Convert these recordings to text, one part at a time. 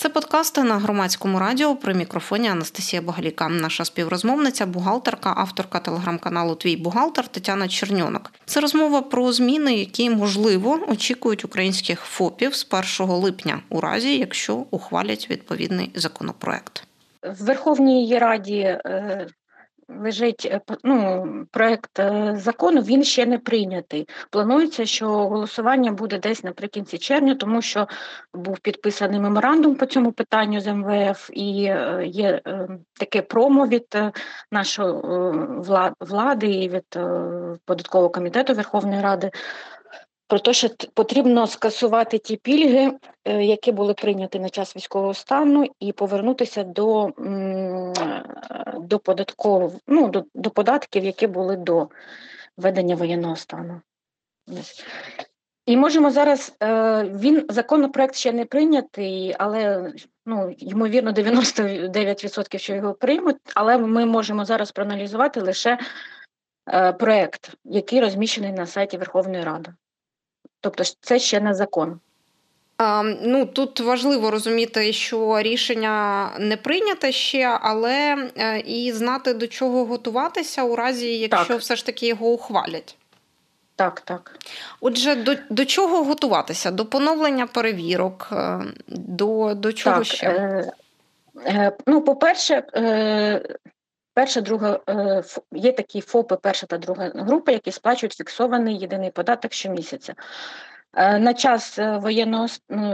Це подкасти на Громадському радіо, при мікрофоні Анастасія Богаліка. Наша співрозмовниця, бухгалтерка, авторка телеграм-каналу «Твій бухгалтер» Тетяна Черньонок. Це розмова про зміни, які, можливо, очікують українських ФОПів з 1 липня, у разі, якщо ухвалять відповідний законопроект. В Верховній Раді лежить проект закону, він ще не прийнятий. Планується, що голосування буде десь наприкінці червня, тому що був підписаний меморандум по цьому питанню з МВФ, і є таке промо від нашої влади і від Податкового комітету Верховної Ради про те, що потрібно скасувати ті пільги, які були прийняті на час військового стану, і повернутися до податків, які були до введення воєнного стану. І можемо зараз, законопроект ще не прийнятий, але, ймовірно, 99%, що його приймуть, але ми можемо зараз проаналізувати лише проект, який розміщений на сайті Верховної Ради. Тобто це ще не закон. Тут важливо розуміти, що рішення не прийняте ще, але і знати, до чого готуватися у разі, якщо все ж таки його ухвалять. Так. Отже, до чого готуватися? До поновлення перевірок? До чого ще? По-перше, перша, друга, є такі ФОПи, перша та друга група, які сплачують фіксований єдиний податок щомісяця. На час воєнного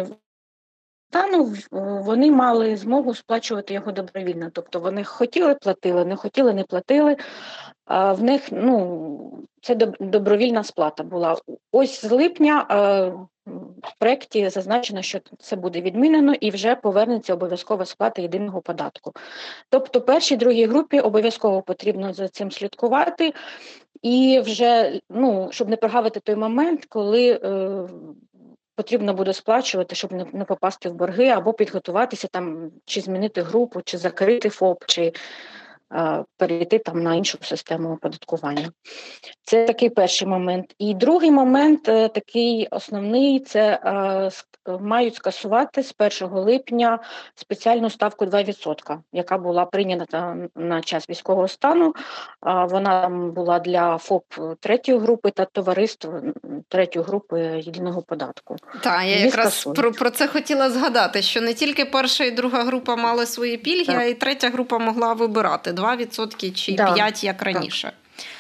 стану вони мали змогу сплачувати його добровільно. Тобто вони хотіли – платили, не хотіли – не платили. В них це добровільна сплата була. Ось з липня в проєкті зазначено, що це буде відмінено і вже повернеться обов'язкова сплата єдиного податку. Тобто першій, другій групі обов'язково потрібно за цим слідкувати і вже, щоб не прогавити той момент, коли потрібно буде сплачувати, щоб не попасти в борги, або підготуватися там, чи змінити групу, чи закрити ФОП, чи перейти на іншу систему оподаткування. Це такий перший момент. І другий момент, такий основний, це мають скасувати з 1 липня спеціальну ставку 2%, яка була прийнята на час військового стану. Вона була для ФОП 3-ї групи та товариств 3-ї групи єдиного податку. Так, я якраз про це хотіла згадати, що не тільки перша і друга група мали свої пільги, а й третя група могла вибирати 2% чи 5%, як раніше.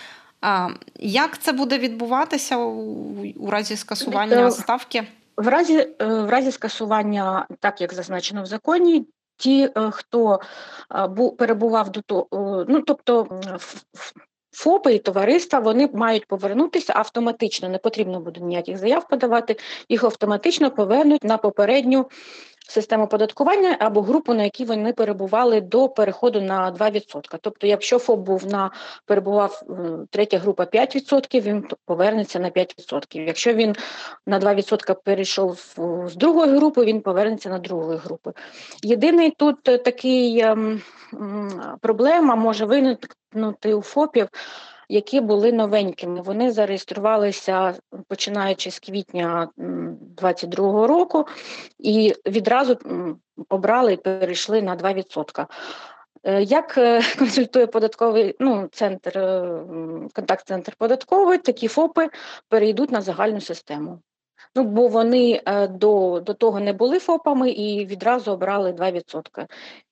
Як це буде відбуватися у разі скасування ставки? В разі скасування, так як зазначено в законі, ті, хто перебував до того, тобто ФОПи і товариства, вони мають повернутися автоматично, не потрібно буде ніяких заяв подавати, їх автоматично повернуть на попередню систему оподаткування або групу, на якій вони перебували до переходу на 2%. Тобто, якщо ФОП перебував 3-я група 5%, він повернеться на 5%. Якщо він на 2% перейшов з другої групи, він повернеться на другої групи. Єдиний тут такий проблема може виникнути у ФОПів, які були новенькими. Вони зареєструвалися, починаючи з квітня 2022 року, і відразу обрали і перейшли на 2%. Як консультує податковий центр, контакт-центр податковий, такі ФОПи перейдуть на загальну систему. Бо вони до того не були ФОПами і відразу обрали 2%.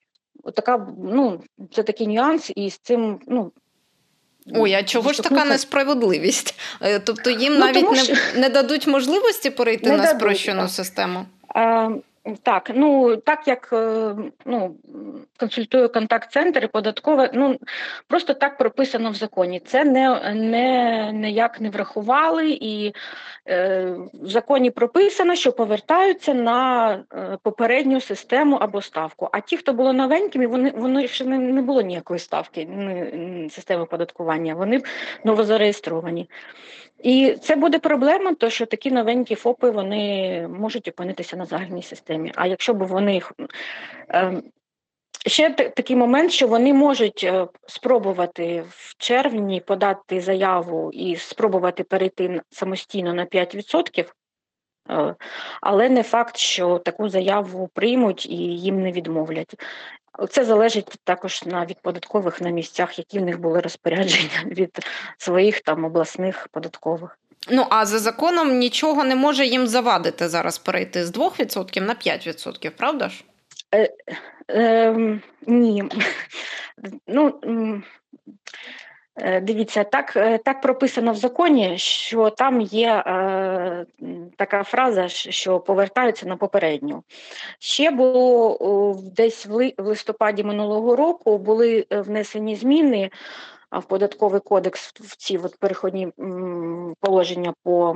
Це такий нюанс, і з цим... Ой, а чого ж така несправедливість? Тобто їм навіть не дадуть можливості перейти на спрощену систему? Так, так як консультує контакт-центр і податкове, просто так прописано в законі. Це ніяк не врахували, і в законі прописано, що повертаються на попередню систему або ставку. А ті, хто були новенькими, вони ще не було ніякої ставки, системи оподаткування, вони новозареєстровані. І це буде проблема, то що такі новенькі ФОПи, вони можуть опинитися на загальній системі. А якщо б вони... Ще такий момент, що вони можуть спробувати в червні подати заяву і спробувати перейти самостійно на 5%, але не факт, що таку заяву приймуть і їм не відмовлять. Це залежить також від податкових на місцях, які в них були розпорядження від своїх там обласних податкових. Ну, а за законом нічого не може їм завадити зараз перейти з 2% на 5%, правда ж? Ні. Ну, дивіться, так прописано в законі, що там є така фраза, що повертаються на попередню. Ще було десь в листопаді минулого року були внесені зміни в податковий кодекс в ці переходні положення по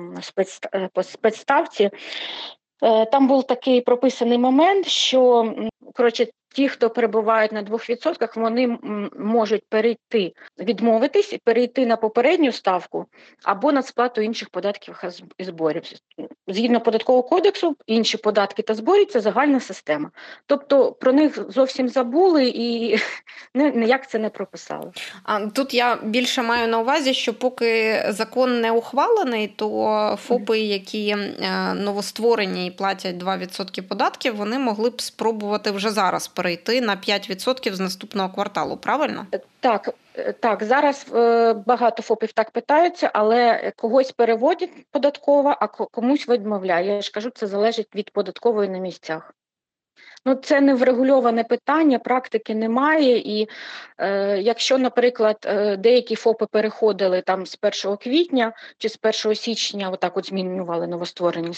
спецставці. Там був такий прописаний момент, що ті, хто перебувають на 2%, вони можуть відмовитись і перейти на попередню ставку або на сплату інших податків і зборів. Згідно податкового кодексу, інші податки та збори – це загальна система. Тобто про них зовсім забули і ніяк це не прописали. А тут я більше маю на увазі, що поки закон не ухвалений, то ФОПи, які новостворені і платять 2% податків, вони могли б спробувати вже зараз перейти на 5% з наступного кварталу, правильно? Так, зараз багато ФОПів так питаються, але когось переводять податково, а комусь відмовляє. Я ж кажу, це залежить від податкової на місцях. Ну, це не врегульоване питання, практики немає, і якщо, наприклад, деякі ФОПи переходили там з 1 квітня чи з 1 січня, отак от змінювали новостворені,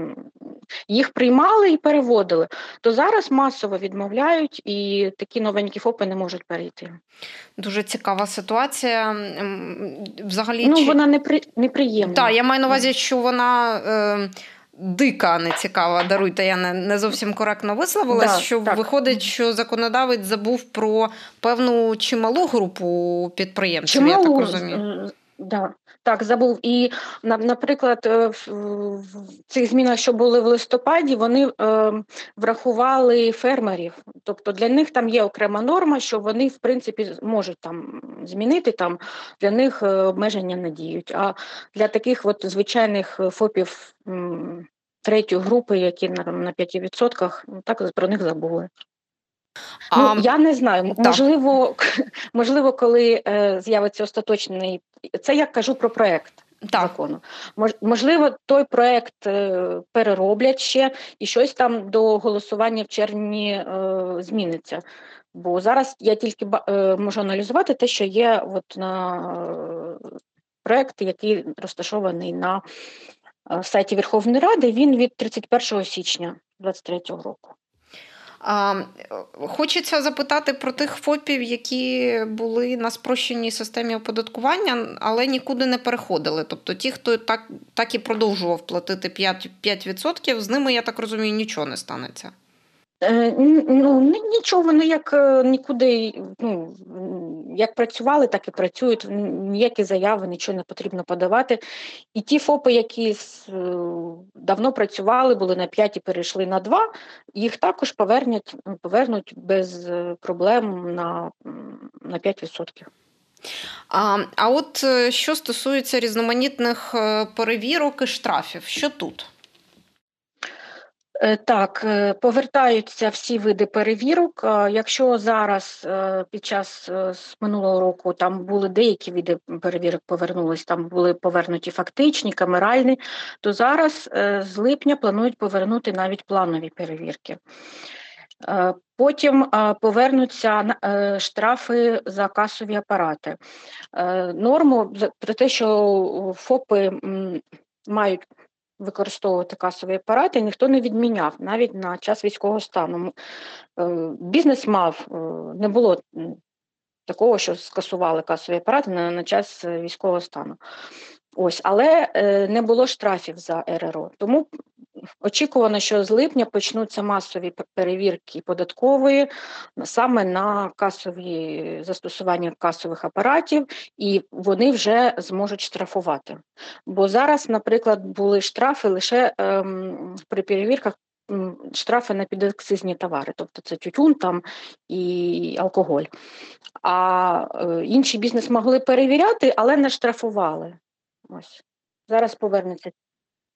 їх приймали і переводили, то зараз масово відмовляють, і такі новенькі ФОПи не можуть перейти. Дуже цікава ситуація. Взагалі, вона неприємна. Так, я маю на увазі, що вона... дика, не цікава, даруйте, я не зовсім коректно висловилась, виходить, що законодавець забув про певну чималу групу підприємців, я так розумію. Так, забув. І, наприклад, в цих змінах, що були в листопаді, вони врахували фермерів. Тобто для них там є окрема норма, що вони, в принципі, можуть там змінити, там для них обмеження не діють. А для таких звичайних ФОПів третьої групи, які на 5%, так про них забули. Я не знаю, можливо, коли з'явиться остаточний, це я кажу про проект закону. Можливо, той проект перероблять ще і щось там до голосування в червні зміниться. Бо зараз я тільки можу аналізувати те, що є на проект, який розташований на сайті Верховної Ради, він від 31 січня 2023 року. Хочеться запитати про тих ФОПів, які були на спрощеній системі оподаткування, але нікуди не переходили. Тобто ті, хто так і продовжував платити 5%, з ними, я так розумію, нічого не станеться. Нічого, вони як нікуди, як працювали, так і працюють, ніякі заяви, нічого не потрібно подавати. І ті ФОПи, які давно працювали, були на 5 і перейшли на 2, їх також повернуть без проблем на 5%. А от що стосується різноманітних перевірок і штрафів, що тут? Так, повертаються всі види перевірок. Якщо зараз під час минулого року там були деякі види перевірок повернулись, там були повернуті фактичні, камеральні, то зараз з липня планують повернути навіть планові перевірки. Потім повернуться штрафи за касові апарати. Норму про те, що ФОПи мають використовувати касові апарати, ніхто не відміняв, навіть на час військового стану. Бізнес мав, не було такого, що скасували касові апарати на час військового стану. Але не було штрафів за РРО. Тому очікувано, що з липня почнуться масові перевірки податкової саме на касові застосування касових апаратів, і вони вже зможуть штрафувати. Бо зараз, наприклад, були штрафи лише при перевірках, штрафи на підакцизні товари, тобто це тютюн там і алкоголь. А інший бізнес могли перевіряти, але не штрафували. Зараз повернеться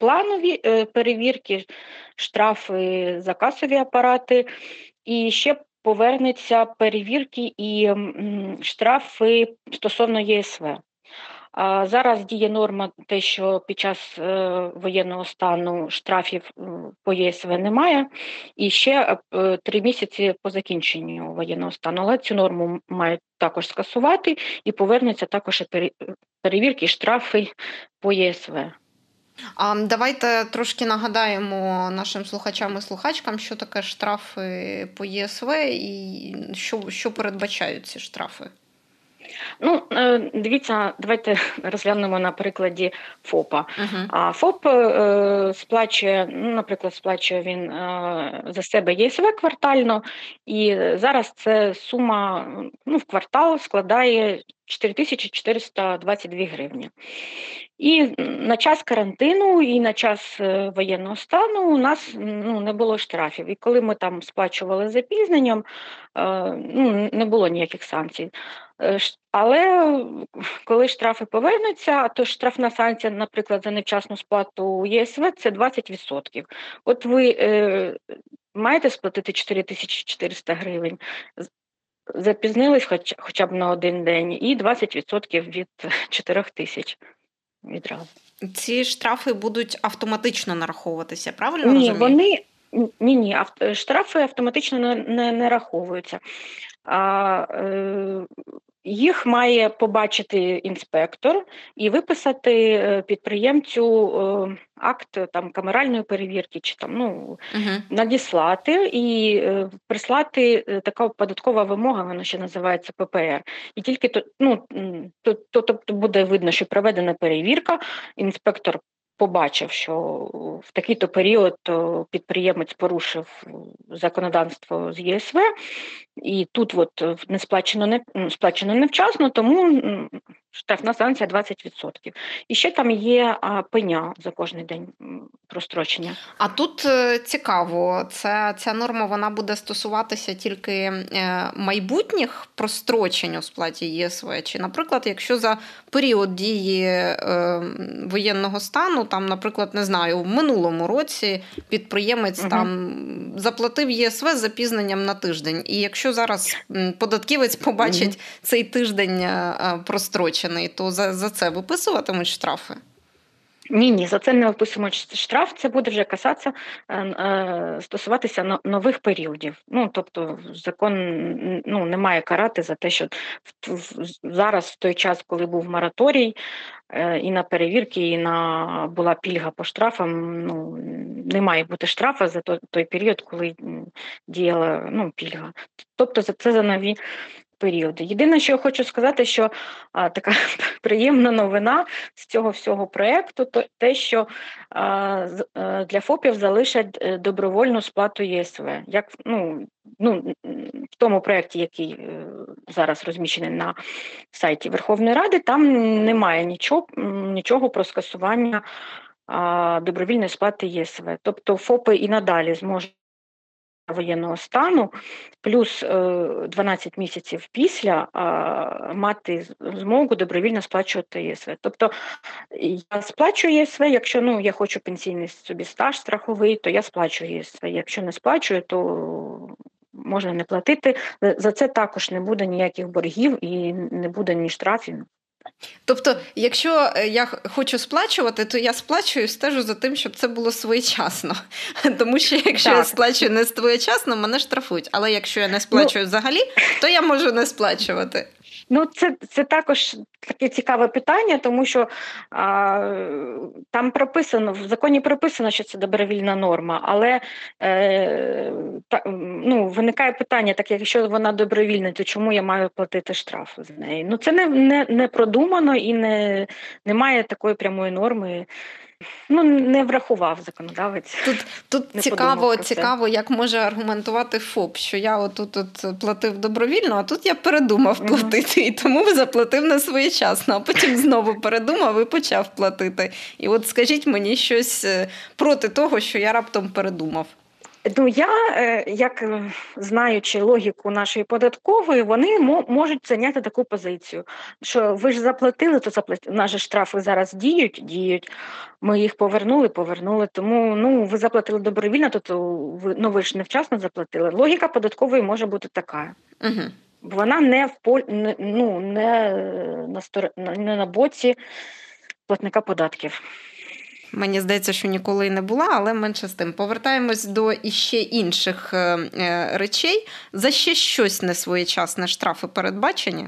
планові перевірки, штрафи за касові апарати, і ще повернуться перевірки і штрафи стосовно ЄСВ. Зараз діє норма, те, що під час воєнного стану штрафів по ЄСВ немає, і ще 3 місяці по закінченню воєнного стану. Але цю норму мають також скасувати, і повернуться також перевірки і штрафи по ЄСВ. Давайте трошки нагадаємо нашим слухачам і слухачкам, що таке штрафи по ЄСВ і що передбачають ці штрафи. Дивіться, давайте розглянемо на прикладі ФОПа. ФОП сплачує, наприклад, сплачує він за себе ЄСВ квартально, і зараз ця сума в квартал складає 4422 гривні. І на час карантину, і на час воєнного стану у нас не було штрафів. І коли ми там сплачували з запізненням, не було ніяких санкцій. Але коли штрафи повернуться, то штрафна санкція, наприклад, за невчасну сплату ЄСВ – це 20%. От ви маєте сплатити 4400 гривень, запізнились хоча б на один день, і 20% від 4000 відразу. Ці штрафи будуть автоматично нараховуватися, правильно розумію? Ні, штрафи автоматично не нараховуються. Їх має побачити інспектор і виписати підприємцю акт камеральної перевірки, чи надіслати і прислати, така податкова вимога, вона ще називається ППР. І тільки тобто буде видно, що проведена перевірка, інспектор побачив, що в такий-то період підприємець порушив законодавство з ЄСВ, і тут не сплачено невчасно, тому штрафна санкція 20%. І ще там є пеня за кожний день прострочення. А тут цікаво, ця норма вона буде стосуватися тільки майбутніх прострочень у сплаті ЄСВ? Чи, наприклад, якщо за період дії воєнного стану, наприклад, не знаю, в минулому році підприємець заплатив ЄСВ з запізненням на тиждень, і якщо зараз податківець побачить цей тиждень прострочений, то за це виписуватимуть штрафи? Ні, за це не виписуємо штраф, це буде вже стосуватися нових періодів. Тобто закон не має карати за те, що зараз, в той час, коли був мораторій, і на перевірки, і була пільга по штрафам, не має бути штрафу за той період, коли діяла пільга. Тобто це за нові періоди. Єдине, що я хочу сказати, що така приємна новина з цього всього проєкту, то те, що для ФОПів залишать добровольну сплату ЄСВ. В тому проєкті, який зараз розміщений на сайті Верховної Ради, там немає нічого про скасування добровільної сплати ЄСВ. Тобто ФОПи і надалі зможуть воєнного стану, плюс 12 місяців після мати змогу добровільно сплачувати ЄСВ. Тобто я сплачую ЄСВ, якщо я хочу пенсійний собі стаж страховий, то я сплачую ЄСВ. Якщо не сплачую, то можна не платити. За це також не буде ніяких боргів і не буде ні штрафів. Тобто, якщо я хочу сплачувати, то я сплачую і стежу за тим, щоб це було своєчасно. Тому що якщо я сплачую не своєчасно, мене штрафують. Але якщо я не сплачую взагалі, то я можу не сплачувати. Це також таке цікаве питання, тому що там прописано, в законі прописано, що це добровільна норма, але виникає питання, так якщо вона добровільна, то чому я маю платити штраф за неї? Це не продумано і немає такої прямої норми. Не врахував законодавець. Тут цікаво, як може аргументувати ФОП, що я отут платив добровільно, а тут я передумав платити, і тому заплатив не своєчасно, а потім знову передумав і почав платити. І от скажіть мені щось проти того, що я раптом передумав. Ну, як знаючи логіку нашої податкової, вони можуть зайняти таку позицію, що ви ж заплатили, то заплатили. Наші штрафи зараз діють, ми їх повернули, тому ви заплатили добровільно, то ви ж невчасно заплатили. Логіка податкової може бути така. Угу. Вона не на боці платника податків. Мені здається, що ніколи і не була, але менше з тим. Повертаємось до іще інших речей. За ще щось несвоєчасне штрафи передбачені?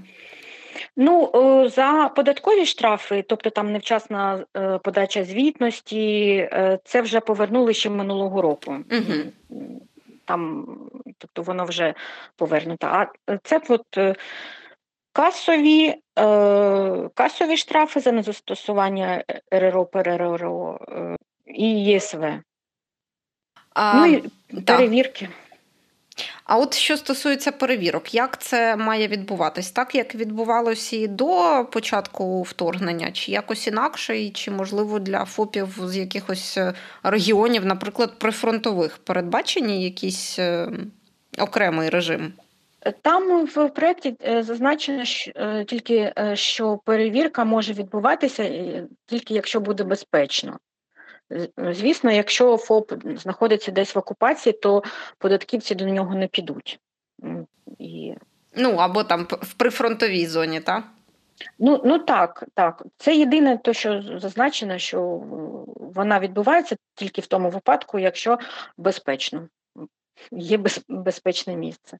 За податкові штрафи, тобто там невчасна подача звітності, це вже повернули ще минулого року. Угу. Тобто воно вже повернуто. А це касові штрафи за незастосування РРО, ПРРО і ЄСВ. І перевірки. А от що стосується перевірок, як це має відбуватись? Так, як відбувалося і до початку вторгнення? Чи якось інакше? Чи, можливо, для ФОПів з якихось регіонів, наприклад, прифронтових, передбачені якийсь окремий режим? Там в проєкті зазначено тільки, що перевірка може відбуватися тільки якщо буде безпечно. Звісно, якщо ФОП знаходиться десь в окупації, то податківці до нього не підуть. Або там в прифронтовій зоні, так? Так. Це єдине, що зазначено, що вона відбувається тільки в тому випадку, якщо безпечно. Є безпечне місце.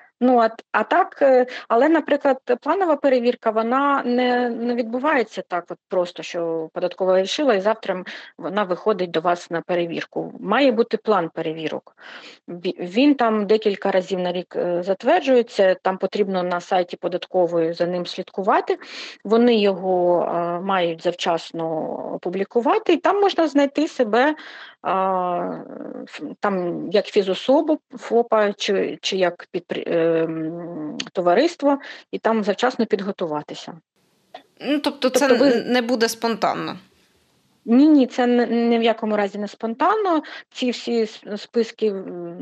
Але, наприклад, планова перевірка, вона не відбувається так от просто, що податкова вирішила, і завтра вона виходить до вас на перевірку. Має бути план перевірок. Він там декілька разів на рік затверджується, там потрібно на сайті податкової за ним слідкувати. Вони його мають завчасно опублікувати, і там можна знайти себе там як фізособу ФОПа чи як товариство, і там завчасно підготуватися. Тобто це не буде спонтанно? Ні, це ні в якому разі не спонтанно. Ці всі списки,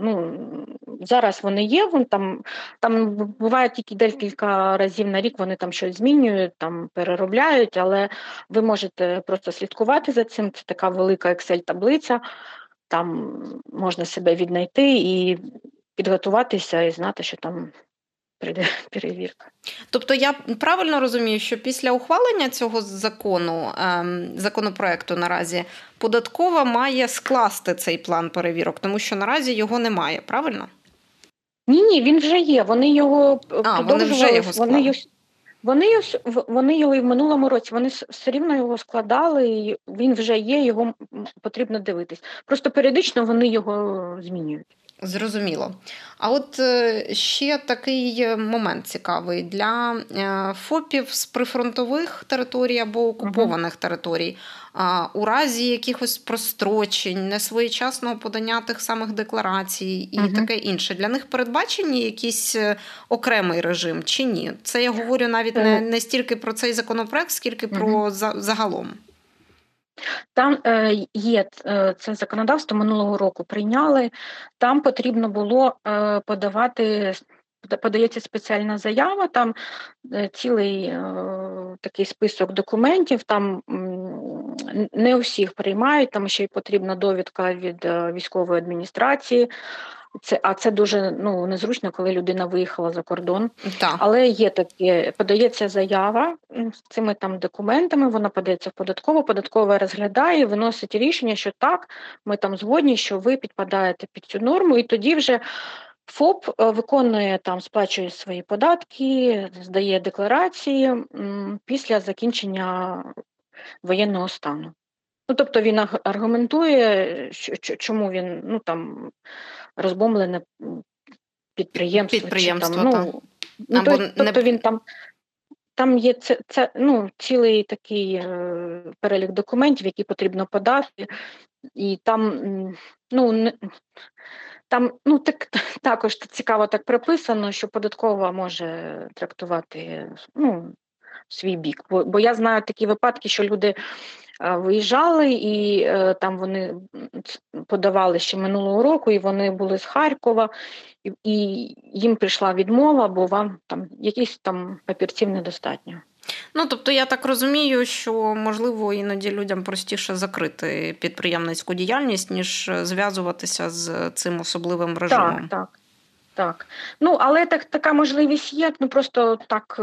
зараз вони є, там буває тільки декілька разів на рік, вони там щось змінюють, там переробляють, але ви можете просто слідкувати за цим, це така велика Excel-таблиця, там можна себе віднайти і підготуватися і знати, що там прийде перевірка. Тобто я правильно розумію, що після ухвалення цього законопроекту наразі податкова має скласти цей план перевірок, тому що наразі його немає, правильно? Ні, він вже є. Вони його продовжували. Вони вже його склали. Вони його і в минулому році, вони все рівно його складали, і він вже є, його потрібно дивитись. Просто періодично вони його змінюють. Зрозуміло. А от ще такий момент цікавий. Для ФОПів з прифронтових територій або окупованих територій у разі якихось прострочень, несвоєчасного подання тих самих декларацій і таке інше, для них передбачені якийсь окремий режим чи ні? Це я говорю навіть не стільки про цей законопроект, скільки про загалом. Там є це законодавство, минулого року прийняли, там потрібно було подається спеціальна заява, там цілий такий список документів, там не у всіх приймають, там ще й потрібна довідка від військової адміністрації. Це дуже незручно, коли людина виїхала за кордон. Так. Але є таке, подається заява з цими там документами, вона подається в податкову, податкова розглядає, виносить рішення, що так, ми там згодні, що ви підпадаєте під цю норму, і тоді вже ФОП виконує, сплачує свої податки, здає декларації після закінчення воєнного стану. Тобто він аргументує, чому він розбомблене підприємство. Тобто він там є цілий такий перелік документів, які потрібно подати, і також цікаво так прописано, що податкова може трактувати свій бік. Бо я знаю такі випадки, що люди виїжджали, і там вони подавали ще минулого року, і вони були з Харкова, і їм прийшла відмова, бо вам там якісь там папірців недостатньо. Ну, тобто, я так розумію, що, можливо, іноді людям простіше закрити підприємницьку діяльність, ніж зв'язуватися з цим особливим режимом. Так. Ну, але така можливість є, просто так,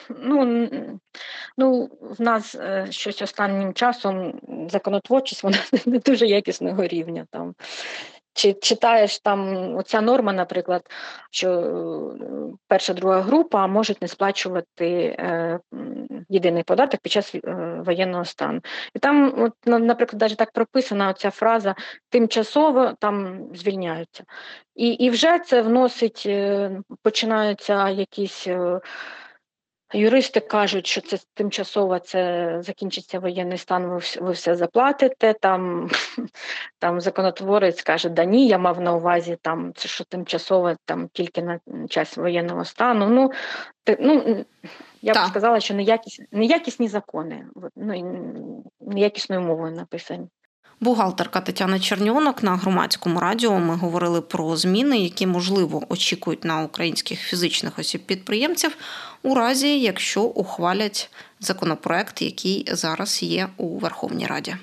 в нас щось останнім часом законотворчість, вона не дуже якісного рівня там. Чи читаєш там оця норма, наприклад, що перша, друга група можуть не сплачувати єдиний податок під час воєнного стану. І там, от, наприклад, навіть так прописана оця фраза «тимчасово там звільняються». І вже це вносить, починаються якісь... Юристи кажуть, що це тимчасово, це закінчиться воєнний стан, ви все заплатите. Там законотворець каже, да ні, я мав на увазі, там, це що тимчасово там, тільки на час воєнного стану. Я б сказала, що неякісні закони, неякісною мовою написані. Бухгалтерка Тетяна Черньонок на Громадському радіо. Ми говорили про зміни, які, можливо, очікують на українських фізичних осіб-підприємців у разі, якщо ухвалять законопроект, який зараз є у Верховній Раді.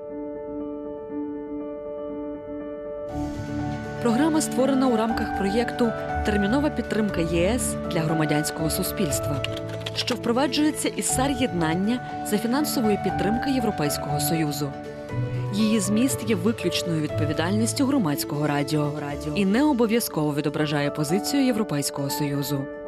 Програма створена у рамках проєкту «Термінова підтримка ЄС для громадянського суспільства», що впроваджується із САР-єднання за фінансової підтримки Європейського Союзу. Її зміст є виключною відповідальністю Громадського радіо і не обов'язково відображає позицію Європейського Союзу.